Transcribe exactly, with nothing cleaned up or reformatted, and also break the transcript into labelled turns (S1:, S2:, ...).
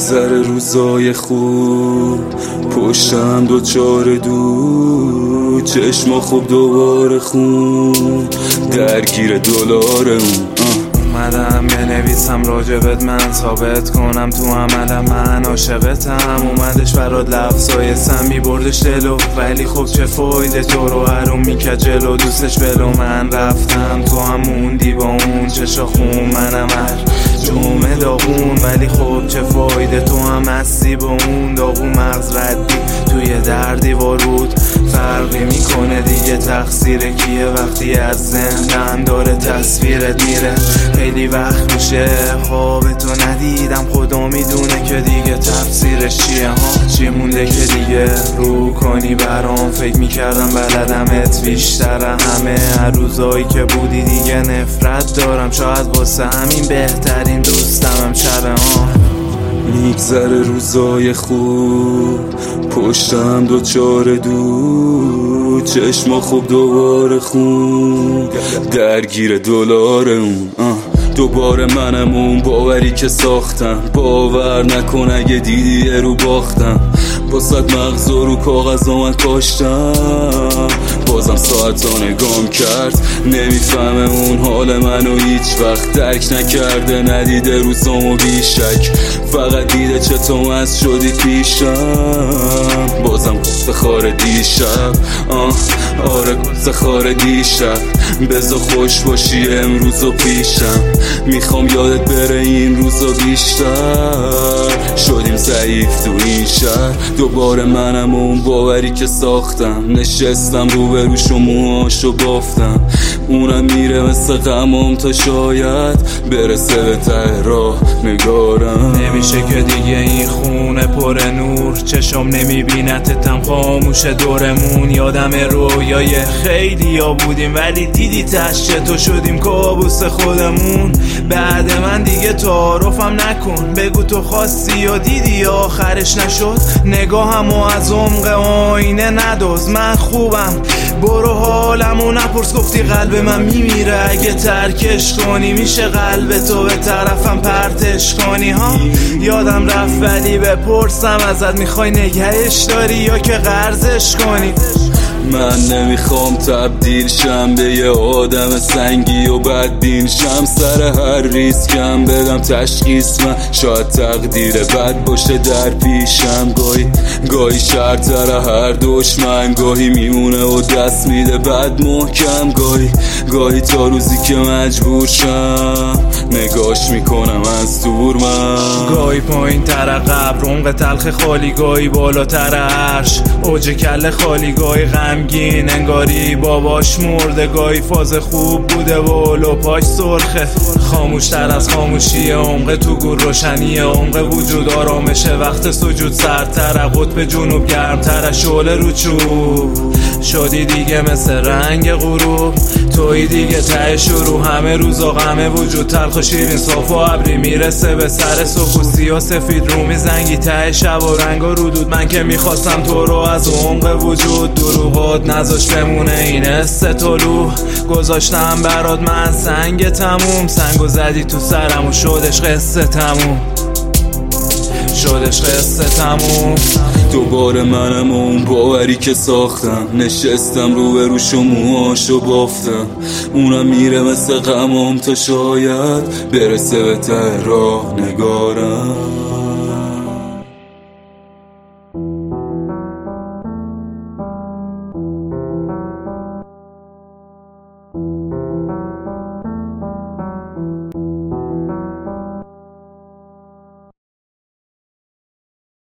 S1: میگذره روزای خوب، پشتم دوچار دود، چشما خوب دوباره خون، درگیر دلار اون.
S2: اومدم بنویسم راجبت، من ثابت کنم تو عملم من عاشقتم. اومدش برات لفظای سمی بردش دلو، ولی خب چه فایده تو رو هرون میکرد جلو. دوستش بلو من رفتم تو هم موندی با اون چشا خون، منم هر جمعه داغون، ولی خب چه فایده تو هم هستی با اون داغون. مغز ردی توی دردی وارود فرقی میکنه دیگه، تقصیر کیه وقتی از ذهنم داره تصویرت میره. خیلی وقت میشه خواب تو ندیدم، خدا میدونه که دیگه تفسیرش چیه ها. چی مونده که دیگه رو کنی برام، فکر میکردم بلدمت بیشتر همه. هر روزایی که بودی دیگه نفرت دارم، شاید واسه همین بهترین دوستمم شبه ها.
S1: میگذره روزای خوب، پشتم دوچار دود، چشما خوب دوباره خون، درگیر دلار اون. دوباره منم اون باوری که ساختم، باور نکن اگه دیدی رو باختم. باست مغز رو کاغذ من کاشتم، بازم ساعتا نگام کرد، نمیفهمه اون حال منو هیچ وقت درک نکرده. ندیده روزامو بیشک، فقط دیده چطور مست شدی پیشم. بازم قصه خاره دیشب، آه آره قصه خاره دیشب. بذار خوش باشی امروز و پیشم، میخوام یادت بره این روزا بیشتر. شدیم ضعیف تو این شهر، دوباره منم اون باوری که ساختم. نشستم رو بروش و موهاشو بافتم، اونم میره مثل غمام تا شاید برسه به ته راه نگارم.
S2: نمیشه که دیگه این خونه پر نور، چشم نمیبینتتم خاموش دورمون. یادم رویای خیلی ها بودیم، ولی دیدی تش تو شدیم کابوس خودمون. بعد من دیگه تعارفم نکن، بگو تو خواستی یا دیدی آخرش نشد. نگاهمو از عمق آینه نداز، من خوبم برو حالمو نپرس. گفتی قلب من میمیره اگه ترکش کنی، میشه قلب تو به طرفم پرتش کنی ها. یادم رفت ولی بپرسم ازت، میخوای نگهش داری یا که قرضش کنی؟
S1: من نمیخوام تبدیل شم به یه آدم سنگی و بدبین شم. سر هر ریسکم بدم تشخیص، من شاید تقدیر بد باشه در پیشم. گاهی گاهی شرطر هر دشمن، گاهی میمونه و دست میده بد محکم. گاهی گاهی تا روزی که مجبور شم نگاش میکنم از دور. من
S2: گاهی پایین تر قبر عمق تلخ خالی، گاهی بالاتر عرش اوج کل خالی. گاهی غمگین انگاری باباش مرده، گاهی فاز خوب بوده و لپاش سرخه. خاموشتر از خاموشی عمق تو گور، روشنی عمق وجود آرامشه وقت سجود. سرتر قطب جنوب گرمتر شعله رو چوب، شدی دیگه مثل رنگ غروب. توی دیگه ته شروع، همه روزا غمه وجود تلخ و شیرین. صاف و ابری میرسه به سر صبح، سیاه سفید رو میزنگی ته شب و رنگ و رودود. من که میخواستم تو رو از عمق وجود، دروغات نذاش بمونه این حس طلوع. گذاشتم برات من سنگ تموم، سنگو زدی تو سرم و شدش قصه تموم، شدش قصه تموم.
S1: دوباره منم اون باوری که ساختم، نشستم رو بروش و موهاشو بافتم. اونم میره مثل غمام تا شاید برسه به ته راه نگارم.